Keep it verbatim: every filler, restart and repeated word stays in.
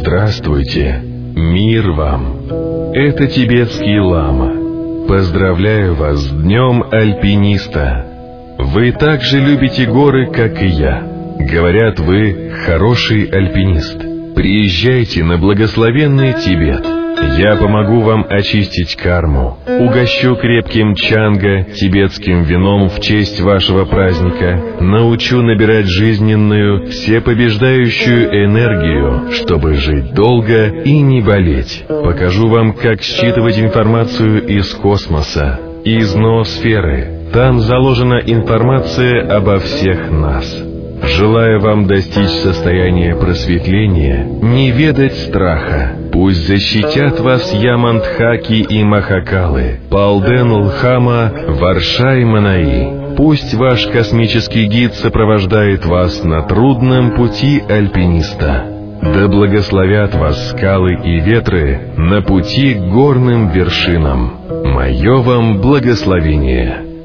Здравствуйте, мир вам! Это тибетский лама. Поздравляю вас с Днем Альпиниста. Вы так же любите горы, как и я. Говорят, вы хороший альпинист. Приезжайте на благословенный Тибет. Я помогу вам очистить карму, угощу крепким чанга, тибетским вином в честь вашего праздника, научу набирать жизненную, всепобеждающую энергию, чтобы жить долго и не болеть. Покажу вам, как считывать информацию из космоса, из ноосферы. Там заложена информация обо всех нас. Желаю вам достичь состояния просветления, не ведать страха. Пусть защитят вас Ямантхаки и Махакалы, Палден Лхама, Варшай Манаи. Пусть ваш космический гид сопровождает вас на трудном пути альпиниста. Да благословят вас скалы и ветры на пути к горным вершинам. Мое вам благословение.